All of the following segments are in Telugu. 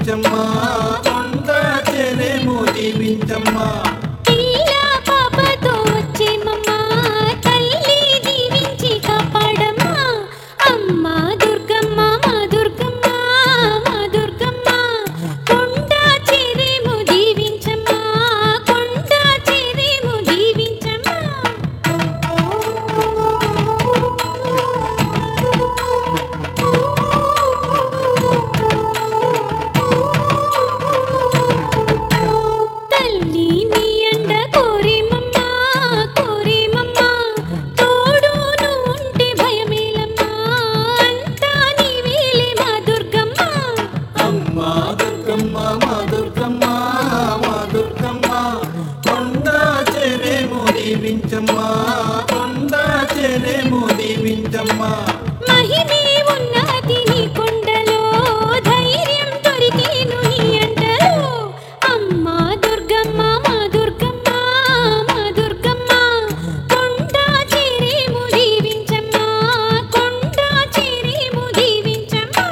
దీవించమ్మా కొండ చెరేము దీవించమ్మా దీవించమ్మా కొండ చెరేము దీవించమ్మా మహిమే ఉన్నది నీ కొండలో ధైర్యం దొరికేను నీ అంటలో అమ్మా దుర్గమ్మ మా దుర్గమ్మ మా దుర్గమ్మ కొండ చెరేము దీవించమ్మా కొండ చెరేము దీవించమ్మా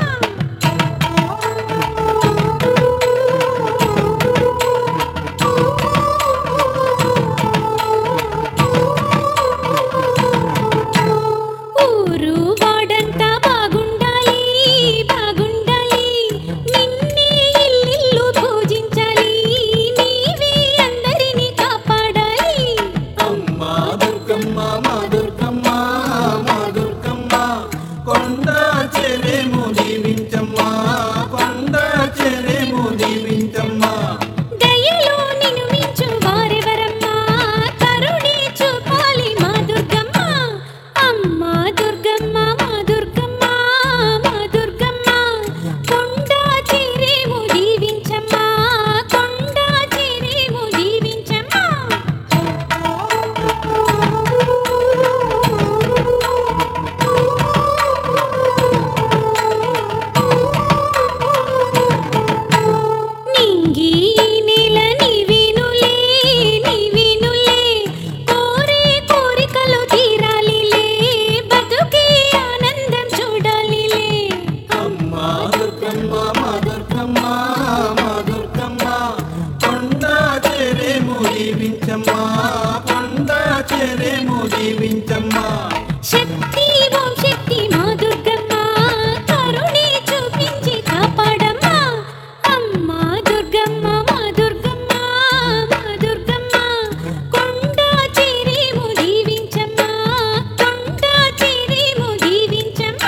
కొండ చెరేము దీవించమ్మా కొండ చెరేము దీవించమ్మా దయలో నిన్ను మించు వారెవరమ్మా కరుణే చూపాలి మా దుర్గమ్మ అమ్మా దుర్గమ్మ మా దుర్గమ్మ మా దుర్గమ్మ కొండ చెరేము దీవించమ్మా కొండ చెరేము దీవించమ్మా దీవించమ్మా కొండ చెరేము దీవించమ్మా శక్తి ఓం శక్తి మా దుర్గమ్మ కరుణే చూపించి కాపాడమ్మా అమ్మా దుర్గమ్మ మా దుర్గమ్మ మా దుర్గమ్మ కొండ చెరేము దీవించమ్మా కొండ చెరేము దీవించమ్మా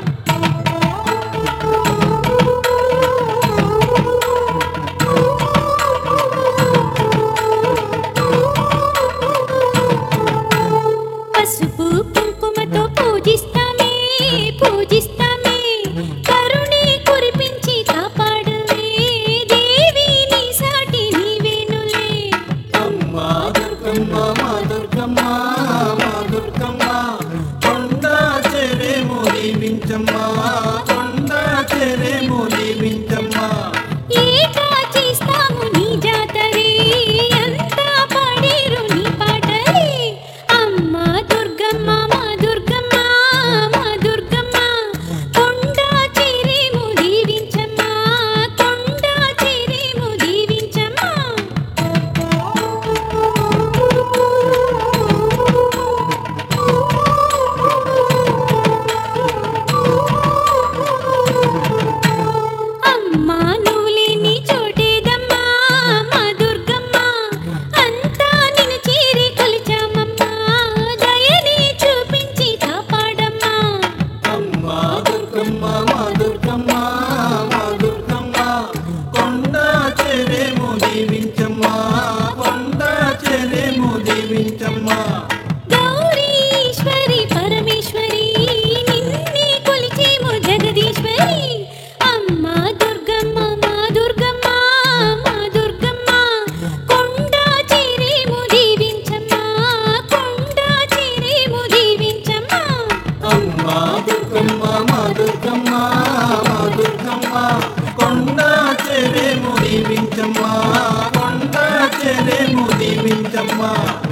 పసుపు కుంకుమతో పూజిస్తామే పూజిస్తామే కరుణే కురిపించి కాపాడువే దేవి నీ సాటి నీవేనులే అమ్మా దుర్గమ్మ మా దుర్గమ్మ మా దుర్గమ్మ కొండ చెరేము దీవించమ్మా కొండ చెరేము దీవించమ్మా ఏకా చేస్తాము నీ జాతరే అంతా పాడేరు నీ పాటలే అమ్మా దుర్గమ్మ మా దుర్గమ్మ మా దుర్గమ్మ కొండ చెరేము దీవించమ్మా కొండ చెరేము దీవించమ్మా అమ్మా నువ్వు లేని చోటేదమ్మా మా దుర్గమ్మ అంతా నిన్ను చేరి కొలిచామమ్మా దయని చూపించి కాపాడమ్మా అమ్మా దుర్గమ్మ మా దుర్గమ్మ మా దుర్గమ్మ కొండ చెరేము దీవించమ్మా కొండ చెరేము దీవించమ్మా గౌరీశ్వరి పరమేశ్వరి నిన్నే కొలిచేము జగదీశ్వరి అమ్మా దుర్గమ్మ మా దుర్గమ్మ మా దుర్గమ్మ కొండ చెరేము దీవించమ్మా కొండ చెరేము దీవించమ్మా అమ్మా దుర్గమ్మ మా దుర్గమ్మ మా దుర్గమ్మ కొండ చెరేము దీవించమ్మా కొండ చెరేము దీవించమ్మా